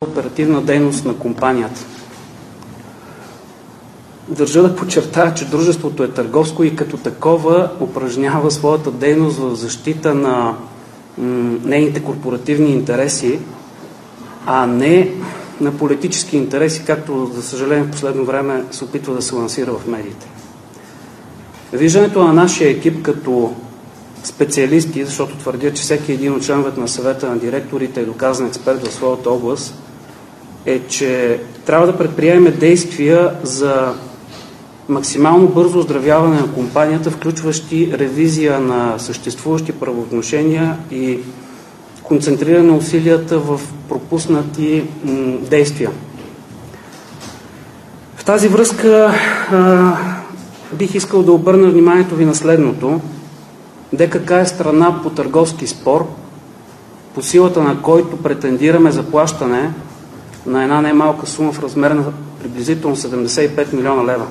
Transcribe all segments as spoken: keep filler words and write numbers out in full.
оперативна дейност на компанията. Държа да подчертая, че дружеството е търговско и като такова упражнява своята дейност в защита на м, нейните корпоративни интереси, а не на политически интереси, както, за съжаление, в последно време се опитва да се лансира в медиите. Виждането на нашия екип като специалисти, защото твърдя, че всеки един от членовете на съвета на директорите е доказан експерт в своята област, е, че трябва да предприемем действия за максимално бързо оздравяване на компанията, включващи ревизия на съществуващи правоотношения и концентриране усилията в пропуснати м, действия. В тази връзка а, бих искал да обърна вниманието ви на следното. ДКК е страна по търговски спор, по силата на който претендираме заплащане на една немалка сума в размер на приблизително седемдесет и пет милиона лева.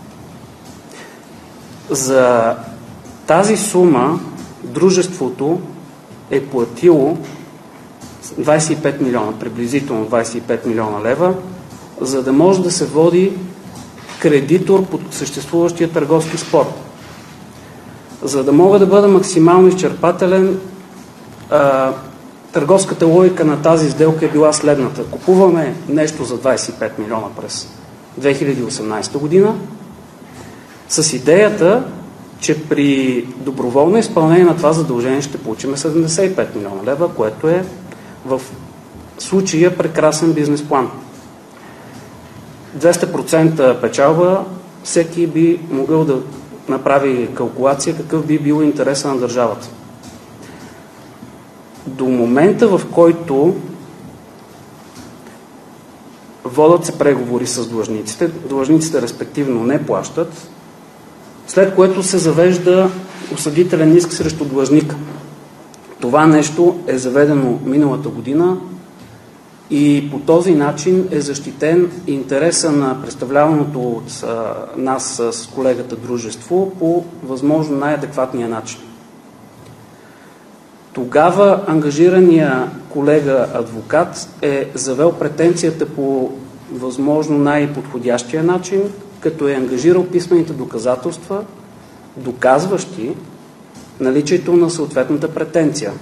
За тази сума дружеството е платило двадесет и пет милиона, приблизително двадесет и пет милиона лева, за да може да се води кредитор под съществуващия търговски спор. За да мога да бъда максимално изчерпателен, а, търговската логика на тази сделка е била следната. Купуваме нещо за двадесет и пет милиона през две хиляди и осемнадесета година с идеята, че при доброволно изпълнение на това задължение ще получим седемдесет и пет милиона лева, което е в случая прекрасен бизнес план. двеста процента печалба, всеки би могъл да направи калкулация какъв би бил интереса на държавата. До момента, в който водят се преговори с длъжниците, длъжниците респективно не плащат, след което се завежда осъдителен иск срещу длъжника. Това нещо е заведено миналата година и по този начин е защитен интереса на представляваното от а, нас с колегата дружество по възможно най-адекватния начин. Тогава ангажирания колега адвокат е завел претенцията по възможно най-подходящия начин, като е ангажирал писмените доказателства, доказващи наличието на съответната претенция.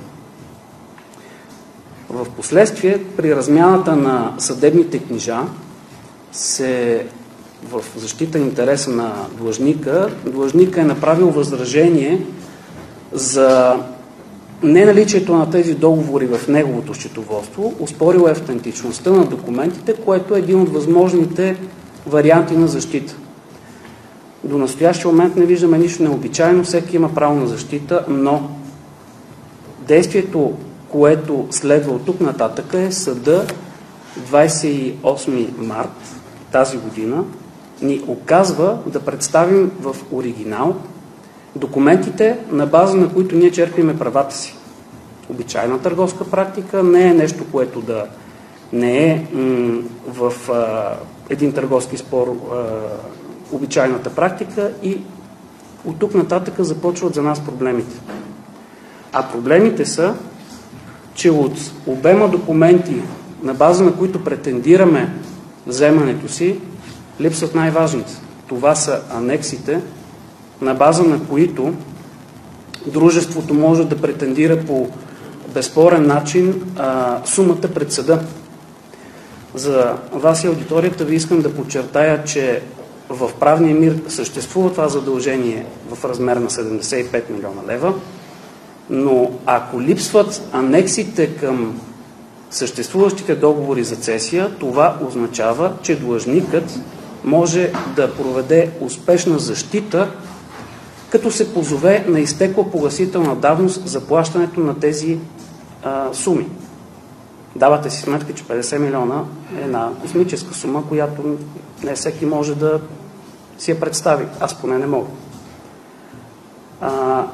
В последствие, при размяната на съдебните книжа, се в защита интереса на длъжника, длъжника е направил възражение за неналичието на тези договори в неговото счетоводство, оспорил е автентичността на документите, което е един от възможните варианти на защита. До настоящия момент не виждаме нищо необичайно, всеки има право на защита, но действието, което следва от тук нататък, е съда двадесет и осми март тази година ни оказва да представим в оригинал документите, на база на които ние черпиме правата си. Обичайна търговска практика не е нещо, което да не е м- в а, един търговски спор а, обичайната практика и от тук нататък започват за нас проблемите. А проблемите са, че от обема документи, на база на които претендираме вземането си, липсват най-важните. Това са анексите, на база на които дружеството може да претендира по безспорен начин а, сумата пред съда. За вас и аудиторията ви искам да подчертая, че в правния мир съществува това задължение в размер на седемдесет и пет милиона лева, но ако липсват анексите към съществуващите договори за цесия, това означава, че длъжникът може да проведе успешна защита, като се позове на изтекла погасителна давност за плащането на тези а, суми. Давате си сметка, че петдесет милиона е една космическа сума, която не всеки може да си я представи. Аз поне не мога. А,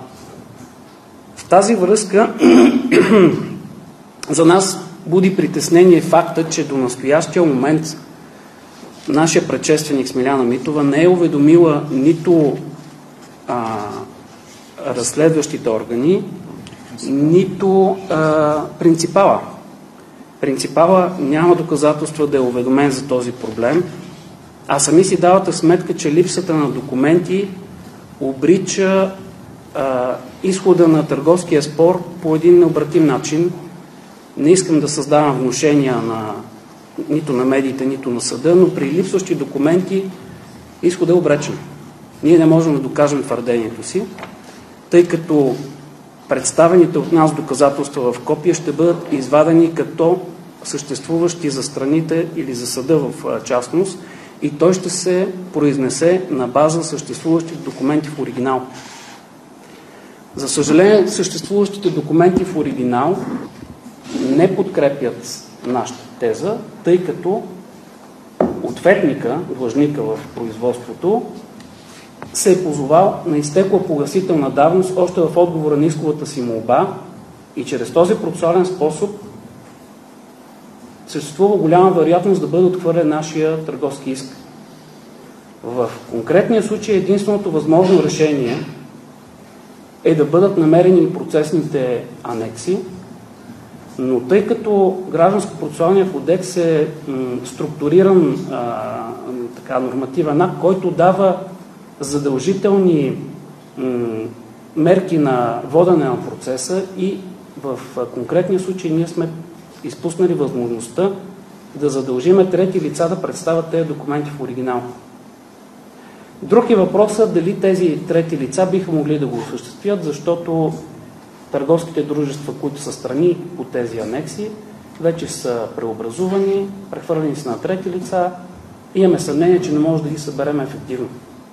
в тази връзка за нас буди притеснение факта, че до настоящия момент нашия предшественик Смиляна Митова не е уведомила нито а, разследващите органи, нито а, принципала. Принципала няма доказателства да е уведомен за този проблем, а сами си давате сметка, че липсата на документи обрича а, изхода на търговския спор по един необратим начин. Не искам да създавам внушения на, нито на медиите, нито на съда, но при липсващи документи изходът е обречен. Ние не можем да докажем твърдението си, тъй като представените от нас доказателства в копия ще бъдат извадени като съществуващи за страните или за съда в частност и той ще се произнесе на база съществуващите документи в оригинал. За съжаление, съществуващите документи в оригинал не подкрепят нашата теза, тъй като ответника, длъжника в производството, се е позовал на изтекла погасителна давност още в отговора на исковата си молба и чрез този процесуален способ съществува голяма вероятност да бъде отхвърлен нашия търговски иск. В конкретния случай единственото възможно решение е да бъдат намерени процесните анекси, но тъй като Гражданско-процесуалният кодекс е м, структуриран а, така, нормативен акт, който дава задължителни м, мерки на водене на процеса и в конкретния случай ние сме изпуснали възможността да задължиме трети лица да представят тези документи в оригинал. Друг е въпросът дали тези трети лица биха могли да го осъществят, защото търговските дружества, които са страни по тези анекси, вече са преобразувани, прехвърлени са на трети лица и имаме съмнение, че не може да ги съберем ефективно.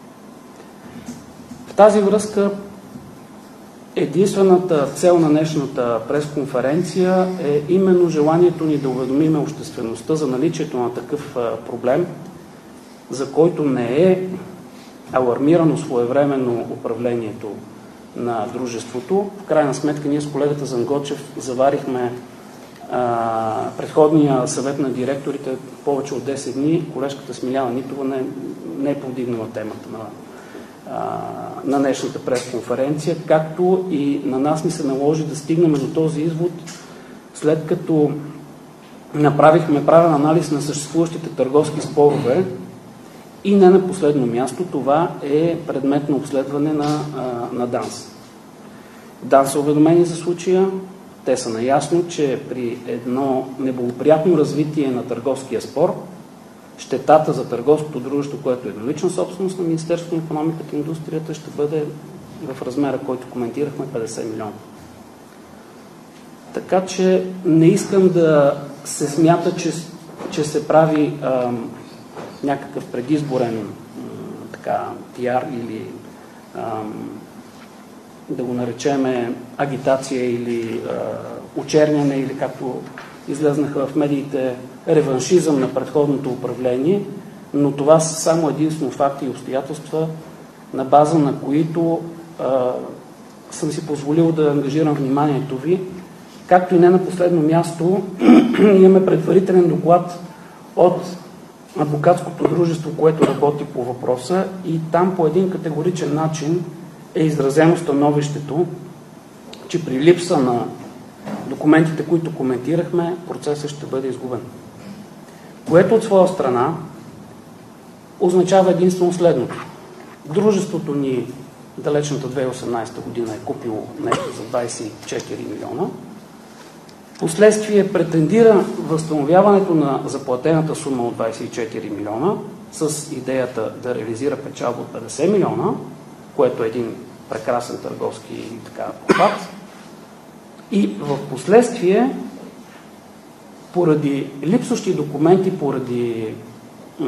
В тази връзка единствената цел на днешната пресконференция е именно желанието ни да уведомиме обществеността за наличието на такъв проблем, за който не е алармирано своевременно управлението на дружеството. В крайна сметка ние с колегата Зангочев заварихме а, предходния съвет на директорите повече от десет дни. Колежката Смиляна Нитова не, не е повдигнала темата на, а, на днешната пресконференция, както и на нас ни се наложи да стигнем до този извод, след като направихме правен анализ на съществуващите търговски спорове. И не на последно място, това е предмет на обследване на, на ДАНС. ДАНС са уведомени за случая, те са наясно, че при едно неблагоприятно развитие на търговския спор, щетата за търговското дружество, което е еднолична собственост на Министерството на икономиката и индустрията, ще бъде в размера, който коментирахме, петдесет милиона. Така че не искам да се смята, че, че се прави ам, някакъв предизборен така, пиар или ам, да го наречеме агитация или а, очерняне или както излезнаха в медиите реваншизъм на предходното управление, но това са само единствено факти и обстоятелства, на база на които а, съм си позволил да ангажирам вниманието ви, както и не на последно място имаме предварителен доклад от адвокатското дружество, което работи по въпроса и там по един категоричен начин е изразено становището, че при липса на документите, които коментирахме, процесът ще бъде изгубен. Което от своя страна означава единствено следното. Дружеството ни далечната две хиляди и осемнадесета година е купило нещо за двадесет и четири милиона. Последствие претендира възстановяването на заплатената сума от двадесет и четири милиона с идеята да реализира печалба от петдесет милиона, което е един прекрасен търговски така похват. И в последствие, поради липсващи документи, поради м-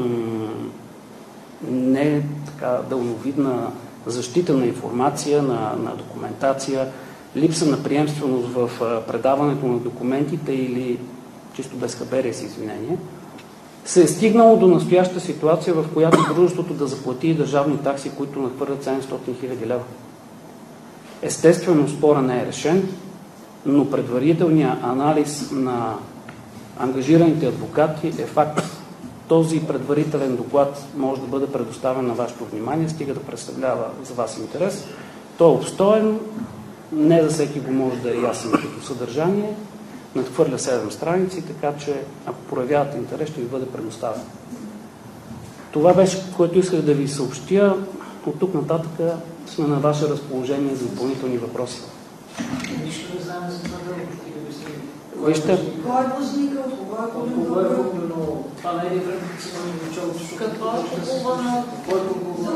не така дълновидна защита на информация, на, на документация, липса на приемственост в предаването на документите или чисто безхаберие с извинение, се е стигнало до настояща ситуация, в която дружеството да заплати държавни такси, които надхвърлят седемстотин хиляди лева. Естествено, спора не е решен, но предварителният анализ на ангажираните адвокати е факт. Този предварителен доклад може да бъде предоставен на вашето внимание, стига да представлява за вас интерес. Той е обстоен, не за всеки го може да е ясен като съдържание, надхвърля седем страници, така че ако проявявате интерес, ще ви бъде предоставен. Това беше, което исках да ви съобщя. От тук нататък сме на ваше разположение за допълнителни въпроси. Нищо не знаем за това дълго. Вижте. Кой е длъжника? От кого е купено? Това не е време, че си имаме началото. Какво е купувано? Кой е купувано?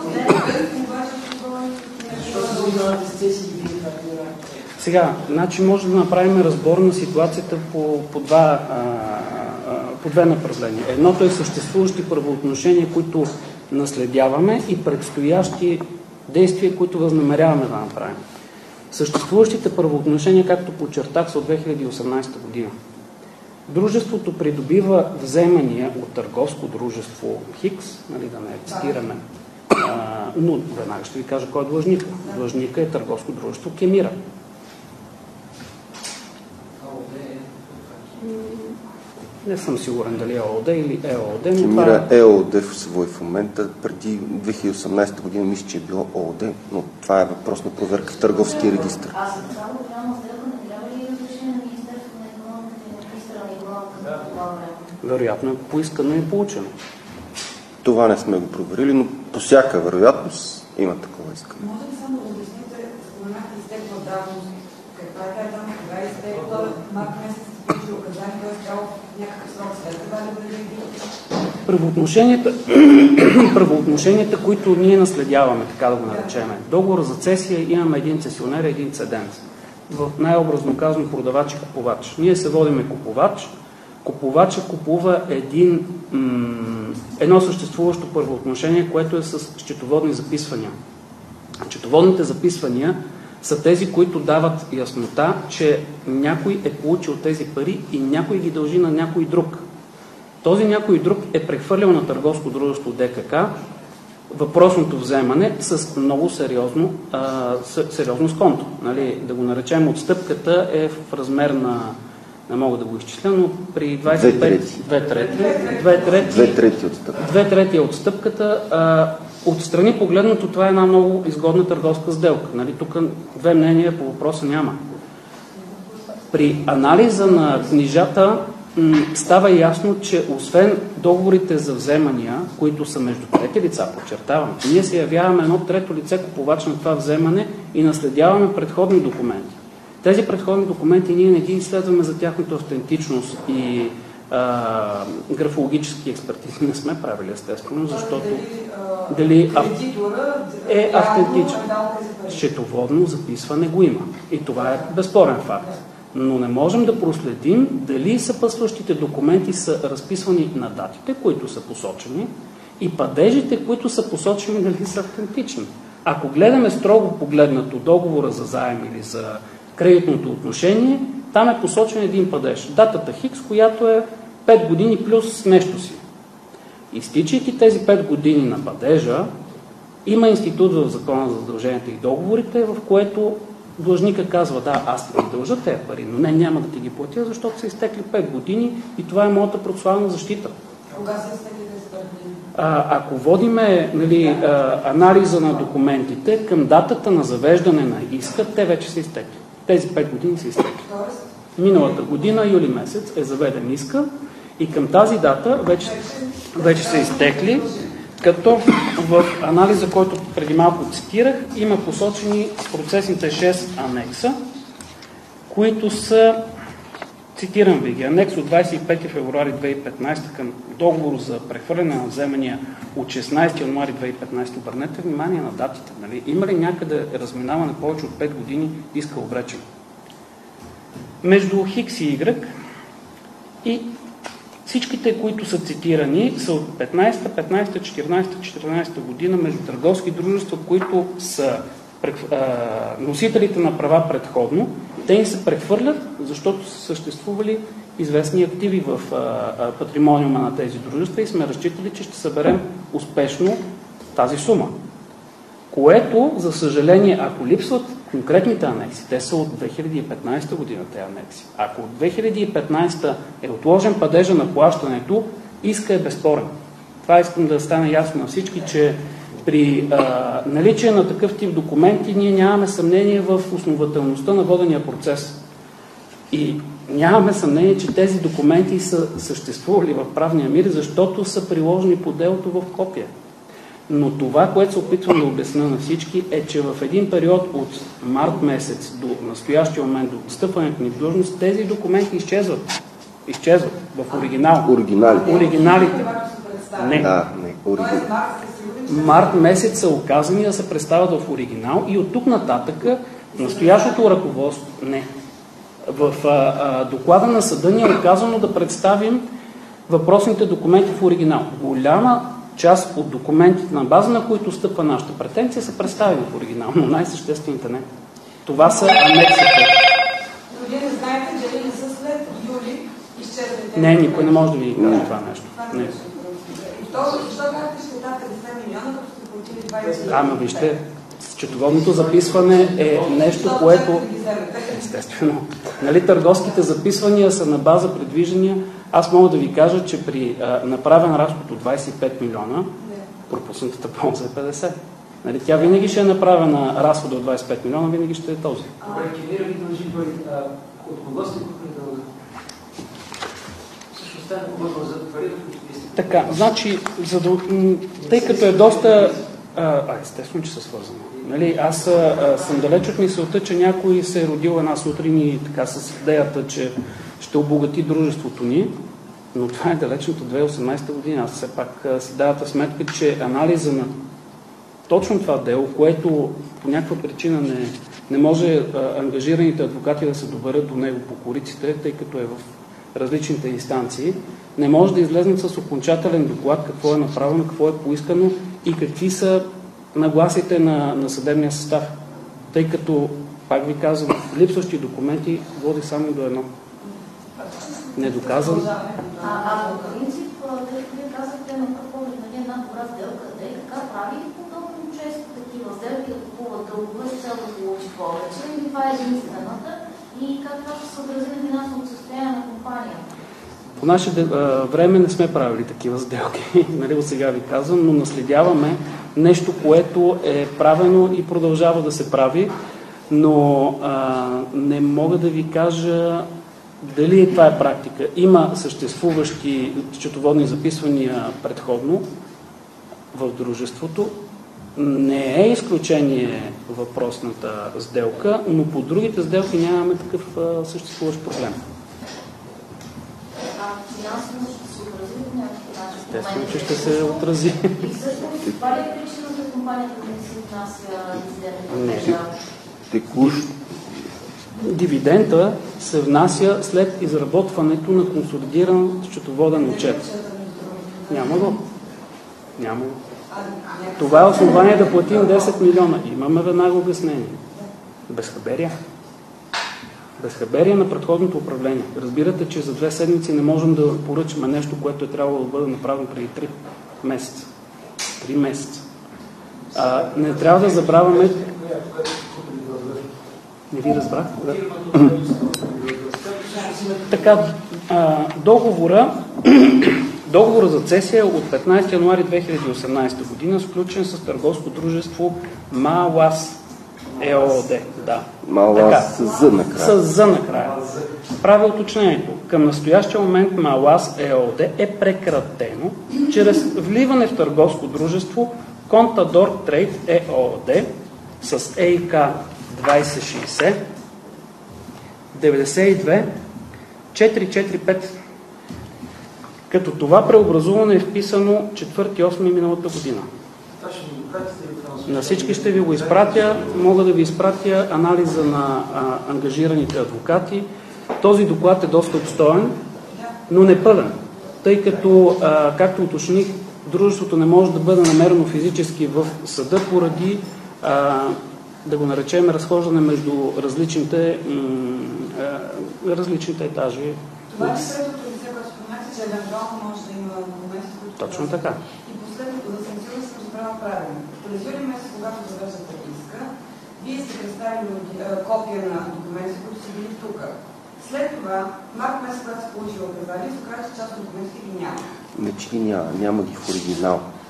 Защото са миналите сцесии и вие как не раните. Сега, значи може да направим разбор на ситуацията по, по, два, а, а, по две направления. Едното е съществуващи правоотношения, които наследяваме, и предстоящи действия, които възнамеряваме да направим. Съществуващите правоотношения, както подчертах, са от две хиляди и осемнадесета година. Дружеството придобива вземания от търговско дружество Хикс, нали, да не цитираме, а, но веднага ще ви кажа кой е длъжника. Длъжника е търговско дружество Кемира. Не съм сигурен дали е ООД или ЕООД. Кемира е ЕООД в свой в момента. Преди две хиляди и осемнадесета година мисля, че е било ООД, но това е въпрос на проверка в търговския регистр. А за това голяма сделка не трябва ли разрешение на Министерството на икономиката и на министъра на икономиката по това време? Вероятно е поискано и получено. Това не сме го проверили, но по всяка вероятност има такова искане. Може ли само да обясните, споменахте изтекла давност, каква е тази давност, кога е изтекла, март месец сте получили указания, т.е. трябва някакъв срок след това да бъде реагирано? Правоотношенията, правоотношенията, които ние наследяваме, така да го наречем. Договор за цесия, имаме един цесионер и един цедент. В най-образно казано продавач и купувач. Ние се водиме купувач. Купувача купува един, м- едно съществуващо правоотношение, което е с счетоводни записвания. Счетоводните записвания са тези, които дават яснота, че някой е получил тези пари и някой ги дължи на някой друг. Този някой друг е прехвърлял на търговско дружество ДКК въпросното вземане с много сериозно, а, сериозно сконто. Нали, да го наречем, отстъпката е в размер на, не мога да го изчисля, но при двадесет и пет... Две трети. Две трети. Две трети отстъпката. Две трети е отстъпката. А, отстрани погледнато, това е една много изгодна търговска сделка. Нали, тук две мнения по въпроса няма. При анализа на книжата става ясно, че освен договорите за вземания, които са между трети лица, подчертавам, ние се явяваме едно трето лице купувач на това вземане и наследяваме предходни документи. Тези предходни документи ние не ги изследваме за тяхната автентичност и а, графологически експертизи не сме правили, естествено, защото дали е автентичен. Счетоводно записване го има. И това е безспорен факт. Но не можем да проследим дали съпътстващите документи са разписвани на датите, които са посочени, и падежите, които са посочени, дали са автентични. Ако гледаме строго погледнато договора за заем или за кредитното отношение, там е посочен един падеж. Датата Хикс, която е пет години плюс нещо си. Изтичайки тези пет години на падежа, има институт в Закона за задълженията и договорите, в което длъжника казва: да, аз ти ги дължа тези пари, но не, няма да ти ги платя, защото са изтекли пет години и това е моята процесуална защита. Кога са изтекли тези пет години? А, ако водиме, нали, а, анализа на документите, към датата на завеждане на иска, те вече са изтекли. Тези пет години са изтекли. Миналата година, юли месец, е заведен иска и към тази дата вече, вече са изтекли, като в анализа, който преди малко цитирах, има посочени процесните шест анекса, които са, цитирам ви ги, анекс от двадесет и пети февруари две хиляди и петнадесета към договор за прехвърляне на вземания от шестнадесети януари две хиляди и петнадесета. Обърнете внимание на датите. Нали? Има ли някъде разминаване повече от пет години, иска обречен? Между Хикс и Y и всичките, които са цитирани, са от петнадесета, петнадесета, четиринадесета, четиринадесета година между търговски дружества, които са носителите на права предходно. Те им се прехвърлят, защото са съществували известни активи в патримониума на тези дружества и сме разчитали, че ще съберем успешно тази сума. Което, за съжаление, ако липсват конкретните анекси, те са от две хиляди и петнадесета година, тези анекси. Ако от две хиляди и петнадесета е отложен падежа на плащането, иска е безспорен. Това искам да стане ясно на всички, че при а, наличие на такъв тип документи ние нямаме съмнение в основателността на водения процес. И нямаме съмнение, че тези документи са съществували в правния мир, защото са приложени по делото в копия. Но това, което се опитвам да обясня на всички, е, че в един период от март месец до настоящия момент, до встъпването ни в длъжност, тези документи изчезват. Изчезват в оригинал. Оригинали. Оригиналите. Не. Да, не, оригинали. Март месец са оказани да се представят в оригинал и от тук нататък настоящото ръководство не. В а, а, доклада на съда ни е оказано да представим въпросните документи в оригинал. Голяма част от документите, на база на които стъпва нашата претенция, са представени в оригинал, но най-съществените не. Това са анексите. Но вие не знаете дали не са след юли изчезвате? Не, никой не може да ви каже това нещо. Не. И второ, защо казвате, ще дадете петдесет милиона, като сте получили двайсет? Ама вижте, счетоводното записване е нещо, което... Естествено. Нали, търговските записвания са на база предвиждания. Аз мога да ви кажа, че при а, направен разход от двайсет и пет милиона, пропуснатата полза е петдесет. Нали, тя винаги ще е направена разхода от двайсет и пет милиона, винаги ще е този. Добре, Кемира ви дължи пари. От кого сте купили дълга? Също стане кого за пари, които сте. Така, значи, за да, тъй като е доста... А, естествено, че са свързани. Нали, аз а, съм далеч от мисълта, че някой се е родил една сутрин и така с идеята, че ще обогати дружеството ни, но това е далечната две хиляди и осемнадесета година. Аз все пак а, си давате сметка, че анализа на точно това дело, което по някаква причина не, не може а, ангажираните адвокати да се доберат до него по кориците, тъй като е в различните инстанции, не може да излезнат с окончателен доклад какво е направено, какво е поискано и какви са нагласите на, на съдебния състав. Тъй като, пак ви казвам, липсващи документи води само до едно. Недоказан. А, а по принцип, тъй като вие казахте на пръв поглед на една добра сделка, те така прави подобно често такива сделки да купуват дългове с цел да получи повече, или това е единствената и как това ще се отрази на финансовото състояние на компания? По наше време не сме правили такива сделки, нали, от сега ви казвам, но наследяваме нещо, което е правено и продължава да се прави, но а, не мога да ви кажа дали това е практика. Има съществуващи счетоводни записвания предходно в дружеството. Не е изключение въпросната сделка, но по другите сделки нямаме такъв а, съществуващ проблем. Финансово ще се отрази по някакъв начин. Естествено, че ще се отрази. И всъщност, това ли е причината компанията да не се отнася дивидендите? Не. Текущ. Дивидента се внася след изработването на консолидиран счетоводен отчет. Няма го. Няма го. Това е основание да платим десет милиона. Имаме веднага обяснение. Безхаберие. Безхаберие на предходното управление. Разбирате, че за две седмици не можем да поръчаме нещо, което е трябвало да бъде направено преди три месеца. Три месеца. А, не трябва да забравяме... Не ви разбрах? Да. Така, а, договора, договора за цесия от петнадесети януари две хиляди и осемнадесета година, сключен с търговско дружество МАЛАС ЕООД. Да. МАЛАС с З накрая. С З накрая. Правя уточнението. Към настоящия момент МАЛАС ЕООД е прекратено чрез вливане в търговско дружество Contador Trade ЕООД с ЕИК двайсет шейсет деветдесет и две четиристотин четиридесет и пет. Като това преобразуване е вписано четвърти осми миналата година. На всички ще ви го изпратя. Мога да ви изпратя анализа на а, ангажираните адвокати. Този доклад е доста обстоен, но не пълен, тъй като, а, както уточних, дружеството не може да бъде намерено физически в съда поради, а, да го наречем, разхождане между различните, м- а, различните етажи. Това е следното лице, което споменахте, че евентуално може да има моменти, които... Точно така. И последното, да съм сигурна, съм разбрала правилно. През юли месец, когато завършате иска, вие сте представили копия на документи, които са били тук. След това, март месец, когато се получила оказали, се оказа, че част от документите ги няма. Не, че ги няма. Няма ги в оригинал.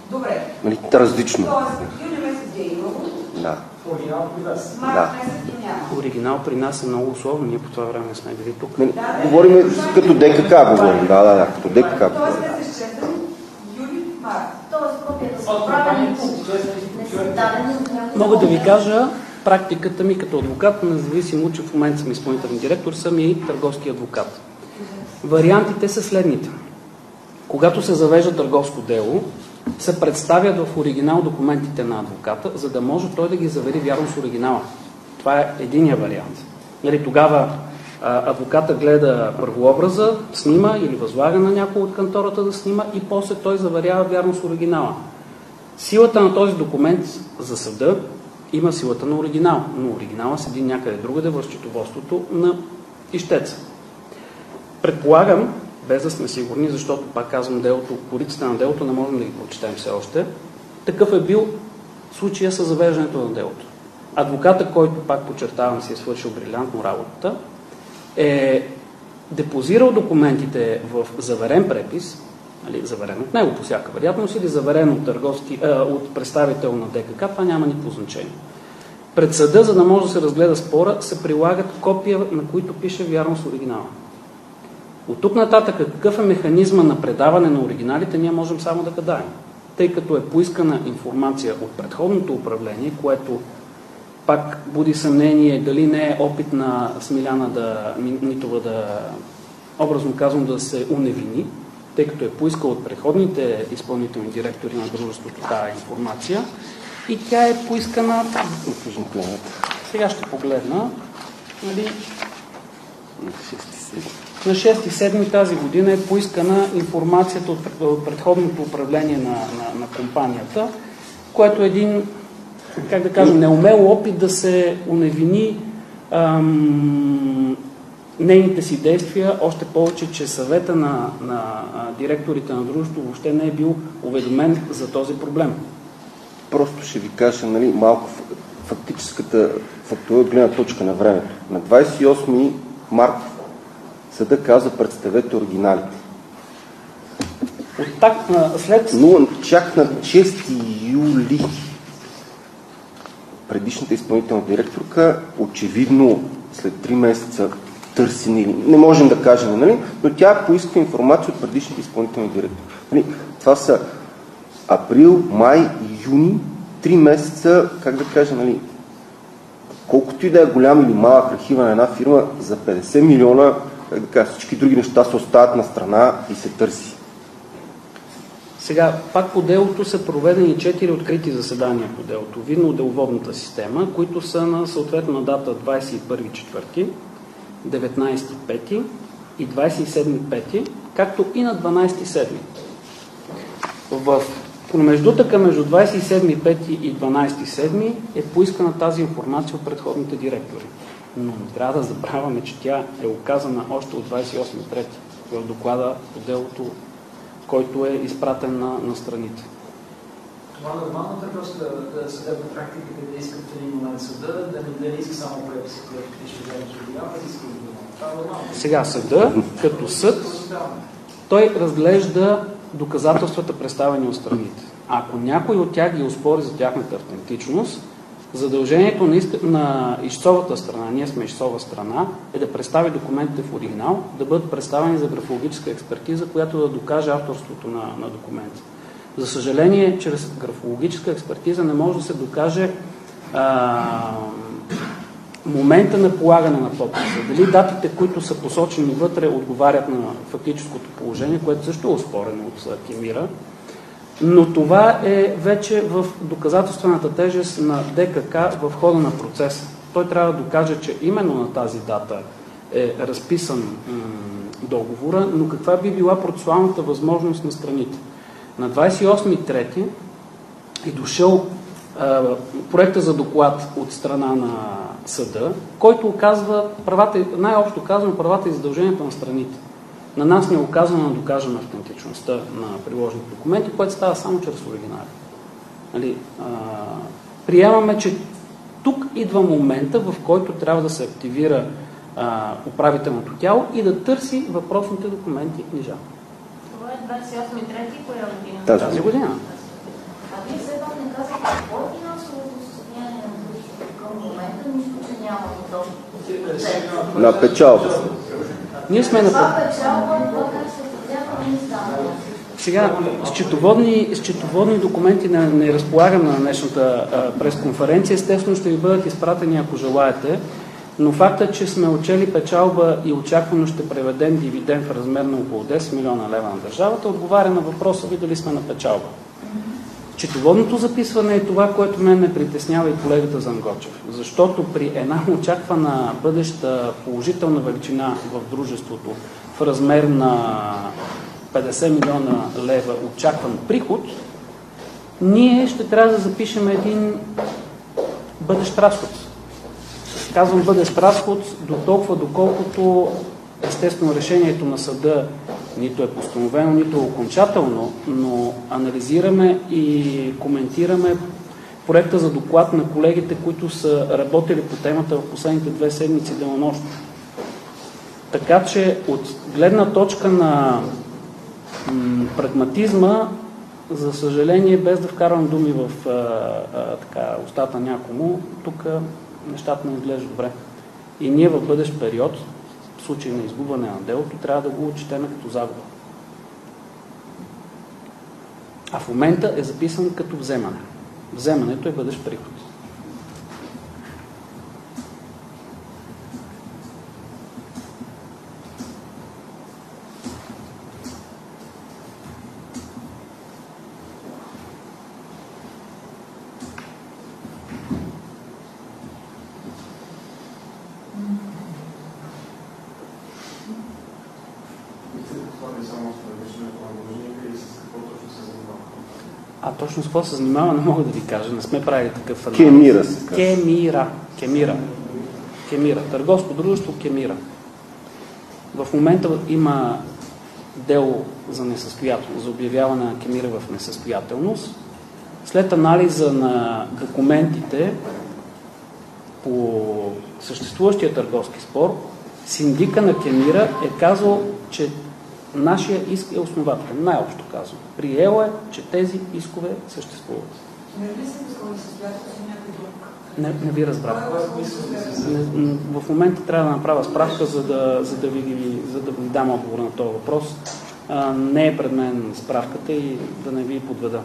Добре. Нали, различно. Тоест, юли месец ги е имало. Да. Оригинал при вас. Март Да. месец ги няма. Оригинал при нас е много условно, ние по това време не сме били тук. Нали, говорим като ДКК, говорим. Да, да, да, като ДКК. Тоест, те са изчезнали юли, март. Тоест, копията са От отправени компанията тук. са изчезнали Не в са човек. дадени от някой. Мога да ви кажа практиката ми като адвокат, независимо, че в момента съм изпълнителен директор, съм и търговски адвокат. Вариантите са следните. Когато се завежда търговско дело, се представят в оригинал документите на адвоката, за да може той да ги завери вярно с оригинала. Това е единия вариант. Нали, тогава а, адвоката гледа първообраза, снима или възлага на някой от кантората да снима и после той заверява вярно с оригинала. Силата на този документ за съда има силата на оригинал, но оригинала седи някъде другаде в счетоводството на ищеца. Предполагам, без да сме сигурни, защото пак казвам делото, кориците на делото не можем да ги прочетем все още, такъв е бил случая с завеждането на делото. Адвоката, който, пак подчертавам, си е свършил брилянтно работата, е депозирал документите в заверен препис, нали, заверен от него по всяка вероятност или заверен от, търговски, а, от представител на ДКК, това няма никакво значение. Пред съда, за да може да се разгледа спора, се прилагат копия, на които пише вярно с оригинала. От тук нататък какъв е механизма на предаване на оригиналите, ние можем само да гадаем. Тъй като е поискана информация от предходното управление, което пак буди съмнение дали не е опит на Смиляна да, Нитова да, образно казвам, да се уневини, тъй като е поискал от предходните изпълнителни директори на дружеството тази информация и тя е поискана... Сега ще погледна. Нали, на шести седми тази година е поискана информацията от предходното управление на, на, на компанията, което е един, как да кажа, неумел опит да се уневини ам, нейните си действия, още повече, че съвета на, на директорите на дружеството въобще не е бил уведомен за този проблем. Просто ще ви кажа, нали, малко фактическата фактова гледна точка на времето. На двадесет и осми март съда каза, представете оригиналите. От так, след... Но чак на шести юли предишната изпълнителна директорка, очевидно след три месеца търсени, не можем да кажем, нали? Но тя поиска информация от предишните изпълнителни директори. Нали? Това са април, май и юни, три месеца, как да кажа, нали? Колкото и да е голям или малък архива на една фирма, за петдесет милиона, как да кажа, всички други неща се оставят на страна и се търси. Сега, пак по делото са проведени четири открити заседания по делото, видно от деловодната система, които са на съответна дата двадесет и първи четвърти, деветнадесети пети и двадесет и седми пети, както и на дванадесети седми. В промеждутъка между двадесет и седми пети и дванадесети седми е поискана тази информация от предходните директори. Но не трябва да забравяме, че тя е оказана още от двадесет и осми трети в доклада по делото, който е изпратен на, на страните. Това нормално търговска да съдебна практика, да искат в един момент съда, да не, да не иска само преписи, която ще вземе с оригинал, да иска оригинал. Това е нормално. Сега съда, като съд, той разглежда доказателствата, представени от страните. Ако някой от тях ги оспори за тяхната автентичност, задължението на, иска, на ищцовата страна, ние сме ищцова страна, е да представи документите в оригинал, да бъдат представени за графологическа експертиза, която да докаже авторството на, на документа. За съжаление, чрез графологическа експертиза не може да се докаже а, момента на полагане на подписа. Дали датите, които са посочени вътре, отговарят на фактическото положение, което също е оспорено от Кемира. Но това е вече в доказателствената тежест на ДКК в хода на процеса. Той трябва да докаже, че именно на тази дата е разписан м- договора, но каква би била процесуалната възможност на страните. На двадесет и осми трети е дошъл а, проекта за доклад от страна на съда, който оказва правата, най-общо казваме правата и задълженията на страните. На нас не е оказано да докажем автентичността на приложените документи, което става само чрез оригинали. Нали, а, приемаме, че тук идва момента, в който трябва да се активира а, управителното тяло и да търси въпросните документи и книжа. Това е двадесет и осми трети, коя година? Тази, Тази година. точно? На печалба. Ние сме на... Това печалба, това как се отразява, не става. Сега, счетоводни, счетоводни документи не, не разполагам на днешната а, пресконференция. Естествено ще ви бъдат изпратени, ако желаете. Но фактът, че сме отчели печалба и очаквано ще преведем дивиденд в размер на около десет милиона лева на държавата, отговаря на въпроса ви дали сме на печалба. Счетоводното записване е това, което мен ме притеснява и колегата Зангочев. Защото при една очаквана бъдеща положителна величина в дружеството в размер на петдесет милиона лева очакван приход, ние ще трябва да запишем един бъдещ разход. Казвам бъдещ разход до толкова, доколкото естествено решението на съда нито е постановено, нито е окончателно, но анализираме и коментираме проекта за доклад на колегите, които са работили по темата в последните две седмици денонощно. Така че от гледна точка на м, прагматизма, за съжаление, без да вкарвам думи в а, а, така, устата някому, тук нещата не изглеждат добре. И ние в бъдещ период, в случай на изгубване на делото, трябва да го отчетем като загуба. А в момента е записан като вземане. Вземането е бъдещ приход. А точно с какво се занимава, не мога да ви кажа. Не сме правили такъв анализ. Кемира се казва. Кемира. Кемира. Кемира. Търговско дружество Кемира. В момента има дело за несъстоятелност, за обявяване на Кемира в несъстоятелност. След анализа на документите по съществуващия търговски спор, синдика на Кемира е казал, че нашия иск е основателен, най-общо казвам. Приел е, че тези искове съществуват. Не ли се пускал несъстоятелност и някой друг? Не, не ви разбрах. В момента трябва да направя справка, за да, за да, ви, за да ви дам отговор на този въпрос. А, не е пред мен справката и да не ви подведа.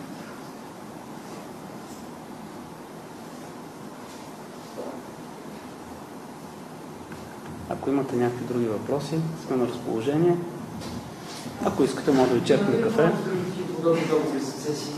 Ако имате някакви други въпроси, сме на разположение. Ако искате, може да ви черпим кафе. Подобни договори за цесии.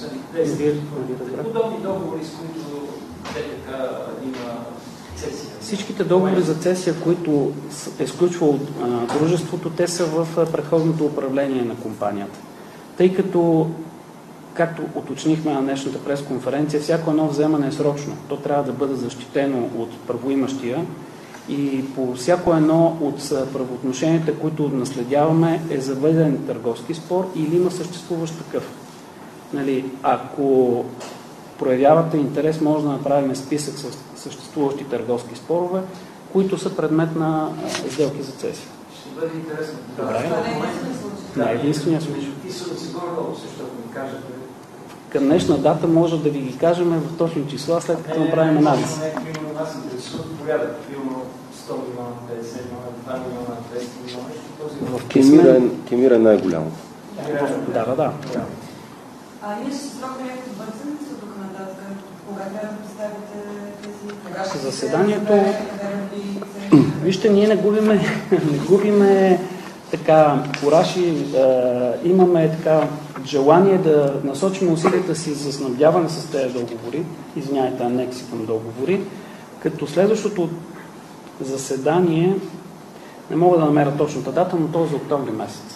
Подобни договори, с които те така има цесия. Всичките договори за цесия, които е сключвало дружеството, те са в предходното управление на компанията. Тъй като, както уточнихме на днешната пресконференция, всяко едно вземане е срочно. То трябва да бъде защитено от правоимащия. И по всяко едно от правоотношенията, които наследяваме, е заведен търговски спор или има съществуващ такъв. Нали, ако проявявате интерес, може да направим списък с съществуващи търговски спорове, които са предмет на сделки за цесия. Ще бъде интересно. Добре. Не е единствения случай. Ти са сигурно също, ако ми кажете. Към днешна дата може да ви ги кажем в точни числа, след като направим анализ. Не, примерно нас интересуват порядък. Примерно сто милиона, петдесет милиона, два милиона, двеста милиона. В Кемира е, Кемира е най-голямо. Да, да, да. А ние ще срока някакви бързани са тук нататък? Кога трябва да представите тези... Кога ще Заседанието... се... Вижте, ние не губиме, не губиме така кураж и е, имаме така желание да насочим усилията си за снабдяване с тези договори, извиняйте, анекси към договори, като следващото заседание, не мога да намеря точната дата, но то е за октомври месец.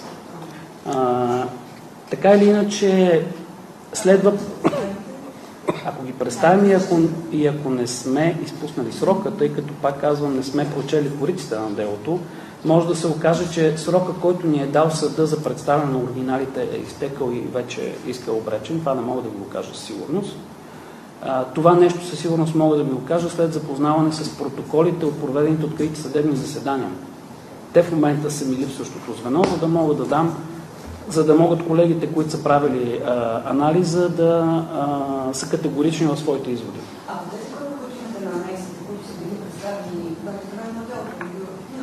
А, така или иначе, следва, ако ги представим и ако, и ако не сме изпуснали срока, тъй като, пак казвам, не сме прочели кориците на делото, може да се окаже, че срока, който ни е дал съда за представяне на оригиналите, е изтекал и вече иска обречен. Това не мога да ви го кажа със сигурност. А, това нещо със сигурност мога да ви го кажа след запознаване с протоколите от проведените открити съдебни заседания. Те в момента са ми липсващото звено, за да мога да дам, за да могат колегите, които са правили а, анализа, да а, са категорични в своите изводи. А тези хора, които имате на анексите, които са били представени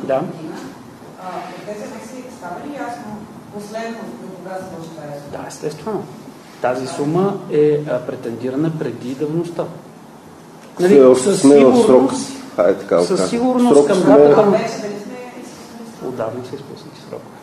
Да. година. А, от тези анекси става ли ясно последно до кога се може тази сума? Да, естествено. Тази сума е а, претендирана преди давността. Нали, Със сигурност, Хайде, така, със така. сигурност Срок към сме- датата А на... вече дали сме изпуснали? Отдавна са изпуснати срокове.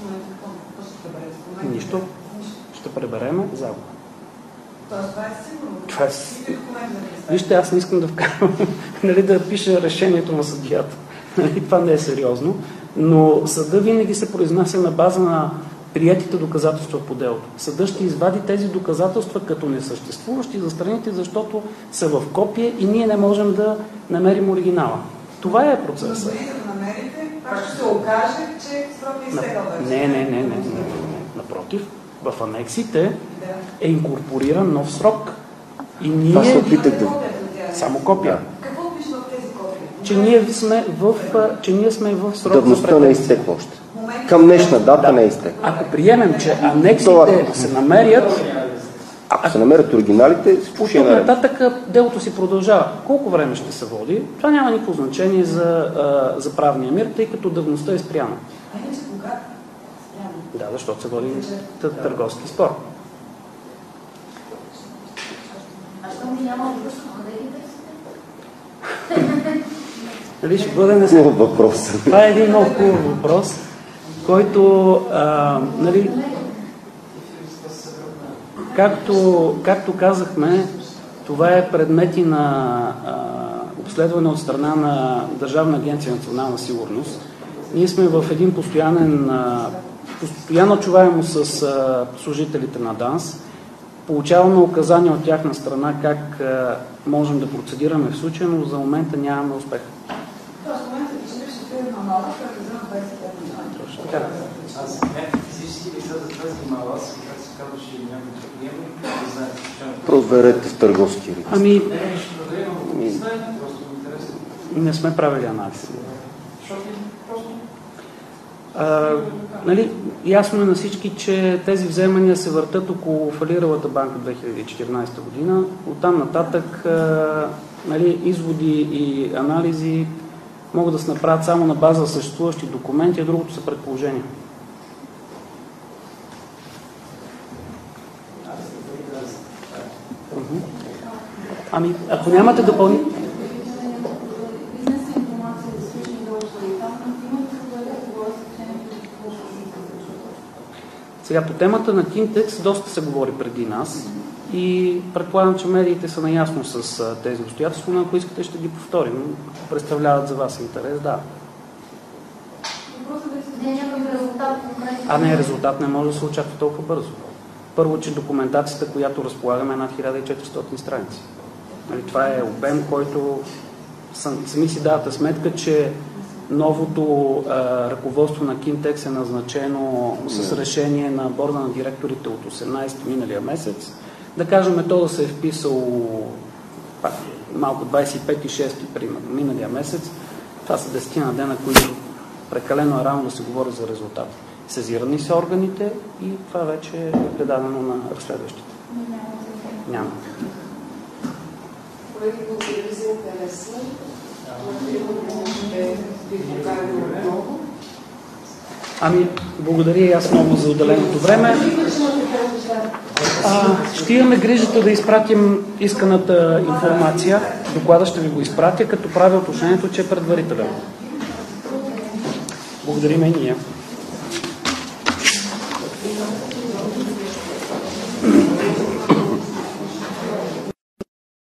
Нищо. Нищо. Ще пребереме загуба. Тоест, това е сигурно. Това е... Какви документи да представим? Вижте, аз не искам да вкарвам, нали, да пиша решението на съдията. Нали, това не е сериозно. Но съда винаги се произнася на база на приетите доказателства по делото. Съда ще извади тези доказателства като несъществуващи за страните, защото са в копие и ние не можем да намерим оригинала. Това е процесът. Дори да намерите, пак ще се окаже, че срокът е изтекал вече. Не, не, не, не, не, не. Напротив, в анексите Да. е инкорпориран нов срок. И Това се ние... опитах да... Само копия. Какво пише в тези копии? Че ние сме в, че ние сме в срок за Давността не е претенция. изтекла още. Към днешна дата Да. не е изтекла. Ако приемем, че анексите Това- се намерят, Ако се намерят оригиналите, от ще е тук наред. нататък делото си продължава. Колко време ще се води? Това няма никакво значение за, а, за правния мир, тъй като давността е спряна. А иначе кога? Спрямо. Да, защото се води тъ- търговски спор. А що ми няма връзка, къде ги търсите? Нали, ще бъде не... Хубав въпрос. Това е един много хубав въпрос, който, а, нали, както, както казахме, това е предмети на а, обследване от страна на Държавна агенция национална сигурност. Ние сме в един постоянен, а, постоянно чуваемо с а, служителите на ДАНС. Получаваме указания от тяхна страна как а, можем да процедираме в случая, но за момента нямаме успех. Тоест, в момента пише, че ще е на нова, прекъсна на двадесет и пет милиона. Точно така. Аз някакви физически лица за тази мала, аз как се казваше някой приема, не знаете, че Проверете в търговски ред. Ами, не ще проверим, но не знаете, просто ми интересно. не сме правили анализ. Защото просто А, нали, ясно е на всички, че тези вземания се въртат около фалиралата банка две хиляди и четиринадесета година. Оттам нататък а, нали, изводи и анализи могат да се направят само на база съществуващи документи, а другото са предположения. Мгм. Ами, ако нямате допълнително... Сега по темата на Кинтекс доста се говори преди нас и предполагам, че медиите са наясно с а, тези обстоятелства, но ако искате ще ги повторим. Ако представляват за вас интерес, да. Не е някакъв резултат конкретно. А не, резултат не може да се очаква толкова бързо. Първо, че документацията, която разполагаме, е над хиляда и четиристотин страници. Нали, това е обем, който сам, сами си давате сметка, че новото а, ръководство на Кинтекс е назначено с решение на борда на директорите от осемнадесети миналия месец. Да кажем, то да се е вписало пак, малко двадесет и пети шести примерно, миналия месец. Това са десетина дена, които прекалено е рано да се говори за резултат. Сезирани са органите и това вече е предадено на разследващите. Няма. Колеги, благодаря ви за интереса. Ще ви поканим отново. Ами, благодаря и аз много за отделеното време. А, ще имаме грижата да изпратим исканата информация. Доклада ще ви го изпратя, като правя уточнението, че е предварителен. Благодарим и ние.